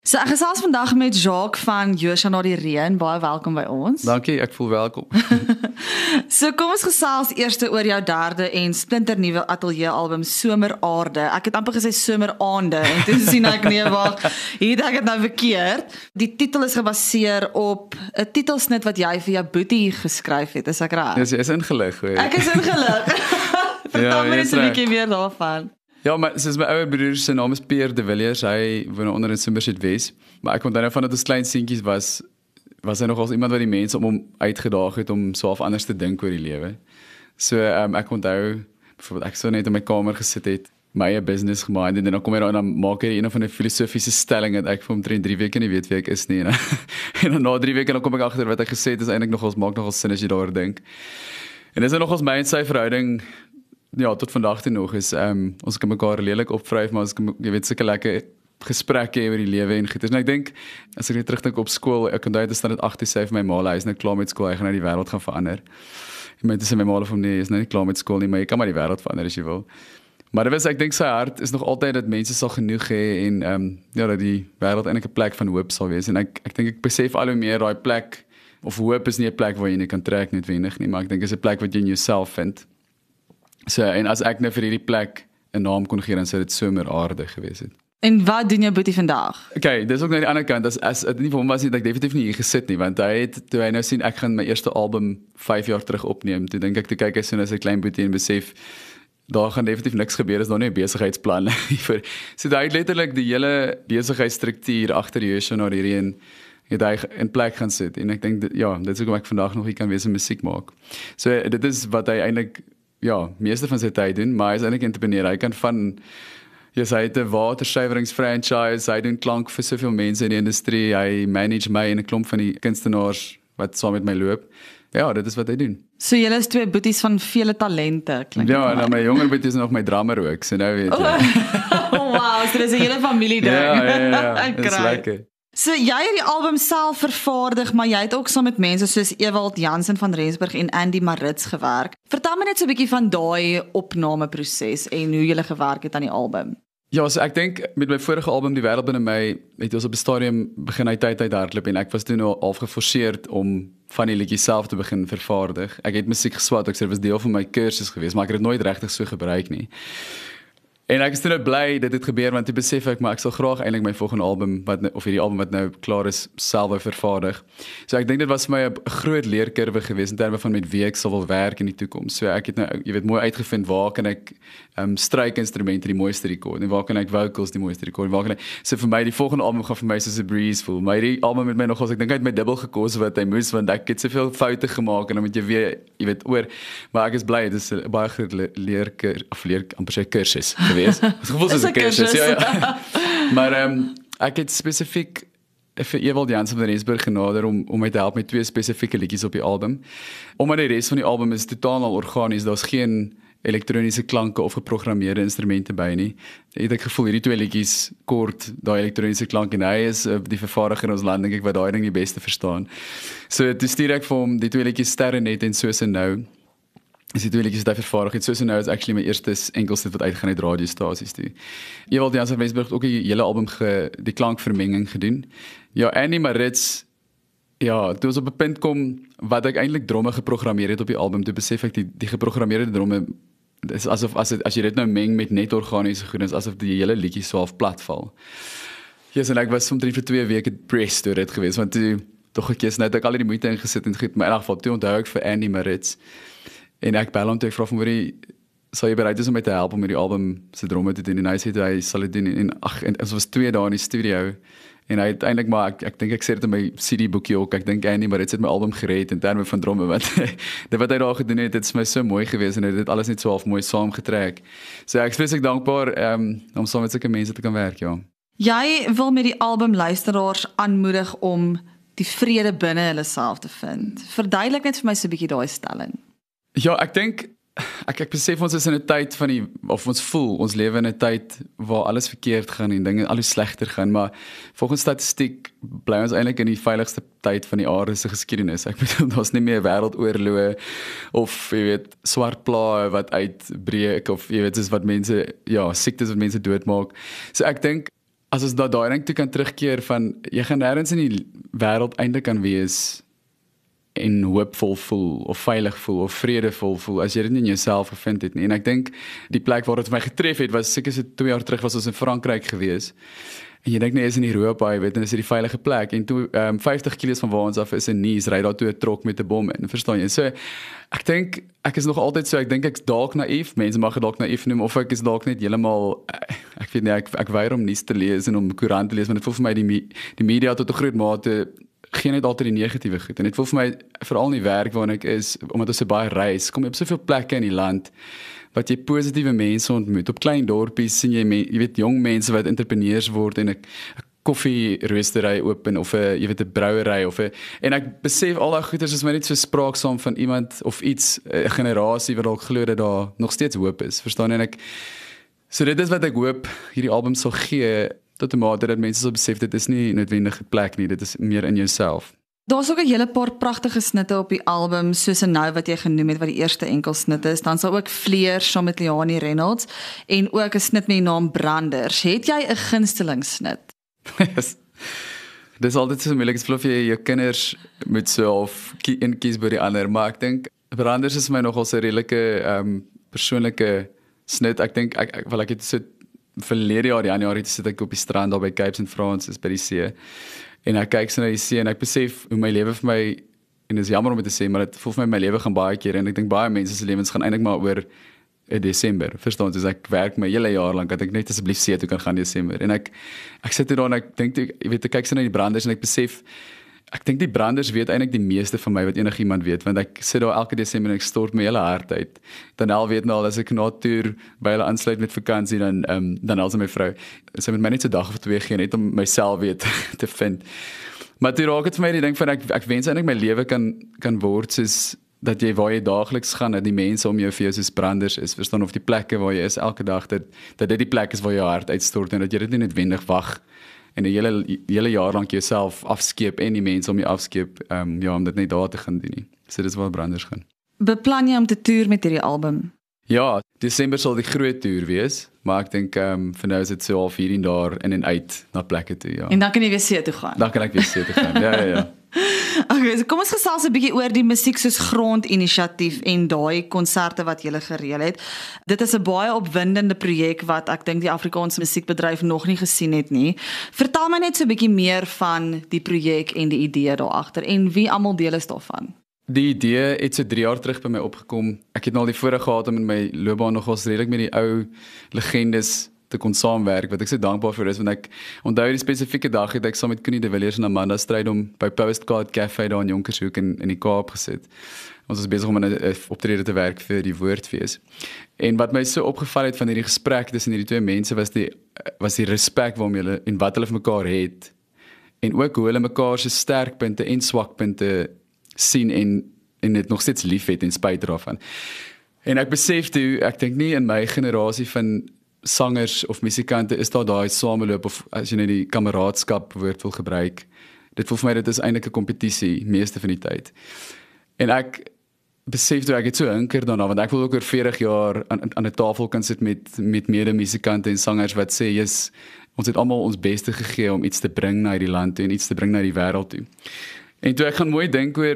So ek gesels vandag met Jacques van Joshua na die Reën. Baie welkom by ons. Dankie, ek voel welkom. So kom ons gesels eers oor jou derde en splinternuwe ateljee album Someraarde. Ek het amper gesê Someraande en toe sien ek nee wag, hier het ek dit nou verkeerd. Die titel is gebaseer op 'n titelsnit wat jy vir jou boetie geskryf het, is ek reg? Dis is ingelig hoor. Ek is ingelig. Vertel my net 'n bietjie meer daarvan. Ja, maar soos my ouer broer se naam is Pierre de Villiers, hy woon onder in Somerset West. Maar ek onthou nou van dat ons klein seentjies was hy nog als iemand wat die mense om hom uitgedaag het om so af anders te dink oor die lewe. So ek onthou byvoorbeeld ek so net in my kamer gesit het, my eie business gemaak en dan kom hy daar en dan maak hy een van die filosofiese stelling dat ek vir hom 3 weke nie weet wie ek is nie en dan na 3 weke dan kom ek agter wat hy gesê het is eintlik maak nogal sin as jy daaroor dink. En dis nogals my en sy verhouding. Ja, tot vandag toe nog is ons kan mekaar redelik opvryf, maar ons kan jy weet sulke lekker gesprekke hê oor die lewe en goeie. En ek dink as ek net terugdink op skool, ek onthou dit staan dit 8 sê vir my ma, hy is nou klaar met skool, hy gaan nou die wêreld gaan verander. En my sê my ma van nee, jy is nou nie klaar met skool nie, maar jy kan maar die wêreld verander as jy wil. Maar dit was ek dink sy hart is nog altyd dat mense sal genoeg hê en ja dat die wêreld eintlik 'n plek van hoop sal wees en ek dink ek besef al hoe meer daai plek of hoop is nie 'n plek waar jy nie kan trek noodwendig nie, maar ek dink is 'n plek wat jy in jouself vind. So, en as ek nou vir hierdie plek 'n naam kon gee, dan sou dit Someraarde gewees het. En wat doen jou boetie vandag? Okay, dis ook nou die ander kant, as dit nie vir hom was nie, dat ek definitief nie hier gesit nie, want toe hy nou sien, ek gaan my eerste album 5 jaar terug opneem, toe dink ek, toe kyk hy so as 'n klein boetie en besef, daar gaan definitief niks gebeur, is daar nie 'n besigheidsplan vir. So hy het letterlik die hele besigheidsstruktuur agter Joshua na die Reën het hy in plek gaan sit, en ek dink, ja, dit is hoekom ek vandag nog hier kan wees en musiek maak. So dit is wat hy eintlik ja, meeste van sy tyd doen, maar hy is eintlik entrepreneur. Hy kan van, hy het 'n watersuiweringsfranchise, hy doen klank vir soveel mense in die industrie, hy manage my en 'n klomp van die kunstenaars wat saam met my loop. Ja, dit is wat hy doen. So julle is twee boeties van vele talente, klink dit. Ja, en dan my jonger boetie is nog my drummer ook, so nou weet jy. Oh, wow, so dis 'n hele familie ding. Ja, dit is lekker. So jy het die album self vervaardig, maar jy het ook saam met mense soos Ewald Jansen van Rensburg en Andy Marits gewerk. Vertel my net so 'n bietjie van daai opnameproses en hoe jy gewerk het aan die album. Ja, so ek dink met my vorige album Die Wêreld Binne My het ons op 'n stadium begin uit hardloop en ek was toe nou al geforseerd om van die liedjies self te begin vervaardig. Ek het musiek geswat, ek sê dit was deel van my kursus geweest, maar ek het dit nooit regtig so gebruik nie. En ek is nou bly dit het gebeur want ek besef maar ek sal graag eintlik my volgende album of hierdie album wat nou klaar is self vervaardig. So ek dink dit was vir my 'n groot leerkurwe geweest in terme van met wie ek sal wil werk in die toekoms. So ek het nou jy weet mooi uitgevind waar kan ek strykinstrumente die mooiste rekord en waar kan ek vocals die mooiste rekord en waar kan ek so vir my die volgende album gaan vir my soos 'n breeze voel. Maar hierdie album met my nogals ek dink hy het my dubbel gekos wat hy moes want ek het soveel foute gemaak en dan moet jy weer jy weet oor maar ek is bly dit is 'n baie groot amper sê kursus geweest. Het gevoel soos 'n kursus. Ja. Maar ek het spesifiek vir Ewald Jansen van Rensburg genader om my te help met 2 spesifieke liedjies op die album. Omdat die res van die album is totaal al organies, daar's geen elektroniese klanke of geprogrammeerde instrumente by nie. Het ek gevoel hierdie 2 liedjies kort daai elektroniese klank en hy is die vervaardiger in ons land dink ek wat daai ding die beste verstaan. So toe stuur ek vir hom die 2 liedjies Sterrenet en Soos en Nou. Is die 2 liedjies wat hy vervaardig het. Soos en Nou is actually my eerste enkelstuk wat uitgegaan het radiostasies toe. Ewald Jansen van Rensburg het ook die hele album die klankvermenging gedoen. Ja, Andy Marits, ja, toe ons op 'n punt kom wat ek eintlik dromme geprogrammeer het op die album, toe besef ek die geprogrammeerde dromme is asof as jy dit nou meng met net organiese goed, is asof die hele liedjie so half plat val. Ja, en ek was omtrent vir 2 weke depressed oor dit geweest, want toe tog ek eens net ek al die moeite ingesit en goed, maar in elk geval toe onthou ek vir Andy Marits en ek bel hom toe ek vra van sal jy bereid is om my te help om hierdie album se dromme te doen en hy sê hy sal dit doen en ons was 2 dae in die studio en hy uiteindelik maar ek dink ek sê dit in my CD boekie ook ek dink Andy maar dit het my album gered in terme van dromme want dit wat hy daar gedoen het dit is my so mooi geweest en dit alles net so half mooi saamgetrek. So ek is baie dankbaar om saam met sulke mense te kan werk, ja. Jy wil met die album luisteraars aanmoedig om die vrede binne hulle self te vind. Verduidelik net vir my so 'n bietjie daai stelling. Ja, ek dink ek besef ons is in 'n tyd van of ons voel ons lewe in 'n tyd waar alles verkeerd gaan en dinge al hoe slegter gaan, maar volgens statistiek bly ons eintlik in die veiligste tyd van die aarde se geskiedenis. Ek bedoel daar's nie meer wêreldoorloë of jy weet swart plaae wat uitbreek of jy weet soos wat mense siektes wat mense doodmaak. So ek dink as ons daai ding toe kan terugkeer van jy gaan nêrens in die wêreld eintlik kan wees en hoopvol voel of veilig voel of vredevol voel as jy dit nie in jouself gevind het nie. En ek dink die plek waar dit vir my getref het was seker so 2 jaar terug was ons in Frankryk gewees. En jy dink nee is in Europa, jy weet, en is dit die veilige plek en toe 50 km van waar ons af is in Nice, ry daar toe 'n trok met 'n bom in, verstaan jy? So ek dink ek is nog altyd so, ek dink ek's dalk naïef, mense mag dit dalk naïef noem of ek is dalk net heeltemal ek weet nie, ek weier om nuus te lees en om koerant te lees, want dit voel vir my die media tot 'n groot mate geen net altyd die negatiewe goed. En dit voel vir my veral in die werk waarin ek is, omdat ons so baie reis, kom jy op soveel plekke in die land wat jy positiewe mense ontmoet, op klein dorpies sien jy weet jong mense wat entrepreneurs word en 'n koffie-roostery open of 'n jy weet 'n brouery of 'n en ek besef al daai goeders is my net so spraaksaam van iemand of iets 'n generasie wat dalk glo dat daar nog steeds hoop is. Verstaan en so dit is wat ek hoop hierdie album sal gee tot 'n mate dat mense sal besef dit is nie noodwendig 'n plek nie, dit is meer in jouself. Daar's ook 'n hele paar pragtige snitte op die album, soos 'n nou wat jy genoem het wat die eerste enkel snit is. Dan sal ook Vleer saam met Leonie Reynolds en ook 'n snit met die naam Branders. Het jy 'n gunsteling snit? Yes. Dis altyd so moeilik, ek jy jou kinders moet so of een kies by die ander, maar ek dink Branders is my nogal 'n redelike persoonlike snit. Ek dink ek het so verlede jaar Januarie sit ek op die strand daar by Cape St. Francis by die see. En ek kyk so na die see en ek besef hoe my lewe vir my, en dit is jammer om dit te sê, maar dit voel vir my lewe gaan baie keer en ek dink baie mense se lewens gaan eintlik maar oor Desember. Verstaan, soos ek werk my hele jaar lank dat ek net asseblief see toe kan gaan Desember. En ek sit hier daar en ek dink jy weet ek kyk so na die Branders en ek besef ek dink die Branders weet eintlik die meeste van my wat enigiemand weet, want ek sit daar elke Desember en ek stort my hele hart uit. Dan weet nou al as ek na toer by hulle aansluit met vakansie dan al my vrou. Sy moet my net so dag of 2 gee net om myself weet te vind. Maar toe raak dit vir my die ding van ek wens eintlik my lewe kan word soos dat jy waar jy daagliks gaan, dat die mense om jou vir jou soos Branders is, verstaan of die plekke waar jy is elke dag dat dit die plek is waar jou hart uitstort en dat jy dit nie noodwendig wag en 'n hele jaar lank jouself afskeep en die mense om jou afskeep om dit net daar te gaan doen nie. So dis waar Branders gaan. Beplan jy om te toer met hierdie album? Ja, Desember sal die groot toer wees, maar ek dink vir nou is dit so half hier en daar in en uit na plekke toe, ja. En dan kan jy weer see toe gaan. Dan kan ek weer see toe gaan. Ja. Okay, so kom ons gesels 'n bietjie oor die Musiek soos Grond inisiatief en daai konserte wat jy gereël het. Dit is 'n baie opwindende projek wat ek dink die Afrikaanse musiekbedryf nog nie gesien het nie. Vertel my net so 'n bietjie meer van die projek en die idee daar agter en wie almal deel is daarvan. Die idee het so 3 jaar terug by my opgekom. Ek het nou al die voorreg gehad om in my loopbaan nogals redelik met die ou legendes te kon saamwerk, wat ek so dankbaar vir is, want ek onthou die spesifieke dag het ek saam met Connie de Villiers en Amanda Strydom by Postcard Cafe daar in Jonkershoek in die Kaap gesit. Ons was besig om 'n optrede te werk vir die Woordfees. En wat my so opgeval het van hierdie gesprek tussen hierdie twee mense was die respek waarmee hulle en wat hulle vir mekaar het en ook hoe hulle mekaar se sterkpunte en swakpunte sien en dit nog steeds liefhet ten spyte daarvan. En ek besef toe, ek dink nie in my generasie van sangers of musikante is daar daai sameloop of as jy net die kameraadskap woord wil gebruik. Dit voel vir my dit is eintlik 'n kompetisie meeste van die tyd. En ek besef toe ek het so hinker daarna want ek wil ook oor 40 jaar aan 'n tafel kan sit met mede-musikante en sangers wat sê jy's ons het almal ons beste gegee om iets te bring na hierdie land toe en iets te bring na die wêreld toe. En toe ek gaan mooi dink oor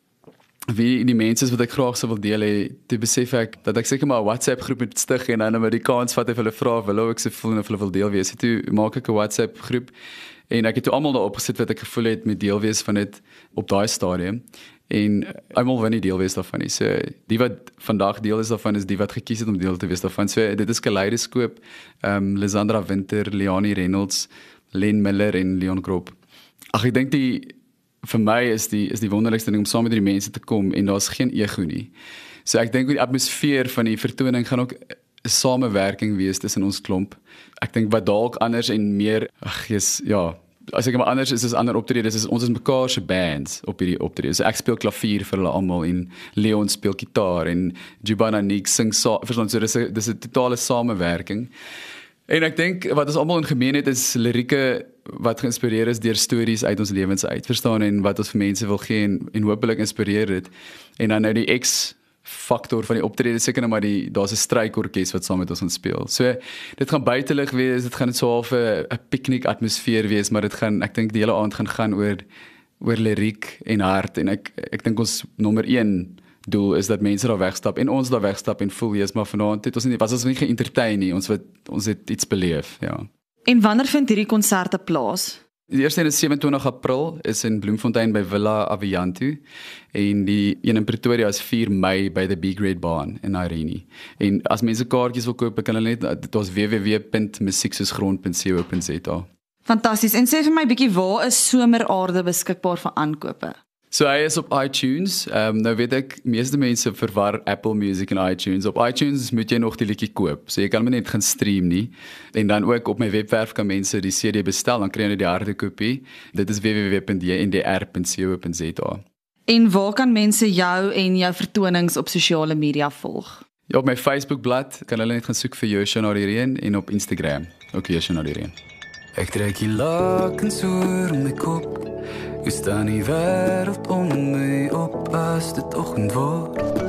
wie die mense is wat ek graag sou wil deel hê, toe besef ek dat ek seker maar 'n WhatsApp groep moet stig en dan met die kans vat of hulle vra of hulle ook se voel of hulle wil deel wees. Toe maak ek 'n WhatsApp groep en ek het toe almal daarop gesit wat ek gevoel het met deel wees van dit op daai stadium. En almal wil nie deel wees daarvan nie. So die wat vandag deel is daarvan is die wat gekies het om deel te wees daarvan. So dit is Kaleidoskoop, Lisandra Winter, Leonie Reynolds, Len Miller en Leon Krop. Ag ek dink vir my is die wonderlikste ding om saam met die mense te kom en daar's geen ego nie. So ek dink die atmosfeer van die vertoning gaan ook 'n samewerking wees tussen ons klomp. Ek dink wat dalk anders en meer as ek maar anders is as ander optredes is ons is mekaar se bands op hierdie optredes. So ek speel klavier vir hulle almal en Leon speel gitaar en Jubana Nick sing verstaan so dis 'n totale samewerking. En ek dink wat ons almal in gemeen het is lirieke wat geïnspireer is deur stories uit ons lewens uit, verstaan en wat ons vir mense wil gee en hopelik inspireer dit. En dan nou die faktor van die optrede seker nou maar daar's 'n strykorkes wat saam met ons gaan speel. So dit gaan buitelig wees, dit gaan so half 'n piknik atmosfeer wees, maar ek dink die hele aand gaan oor liriek en hart en ek dink ons nommer 1 doel is dat mense daar wegstap en ons daar wegstap en voel jy's maar vanaand het ons nie ge-entertain nie, ons het iets beleef, ja. En wanneer vind hierdie konserte plaas? Die eerste een is 27 April, is in Bloemfontein by Villa Avianto en die een in Pretoria is 4 Mei by the Big Red Barn in Irene. En as mense kaartjies wil koop, kan hulle net dit is www.musieksoosgrond.co.za. Fantasties. En sê vir my bietjie, waar is Someraarde beskikbaar vir aankope? So hy is op iTunes. Nou weet ek, meeste mense verwar Apple Music en iTunes. Op iTunes moet jy nog die liedjie koop. So jy kan hom net gaan stream nie. En dan ook op my webwerf kan mense die CD bestel, dan kry jy die harde kopie. Dit is www.ndr.co.za. En waar kan mense jou en jou vertonings op sosiale media volg? Ja, op my Facebookblad kan hulle net gaan soek vir Joshua na die reën en op Instagram ook Joshua na die reën. Ek trek die lakens oor my kop. Hoe staan die wêreld om my op as dit oggend word?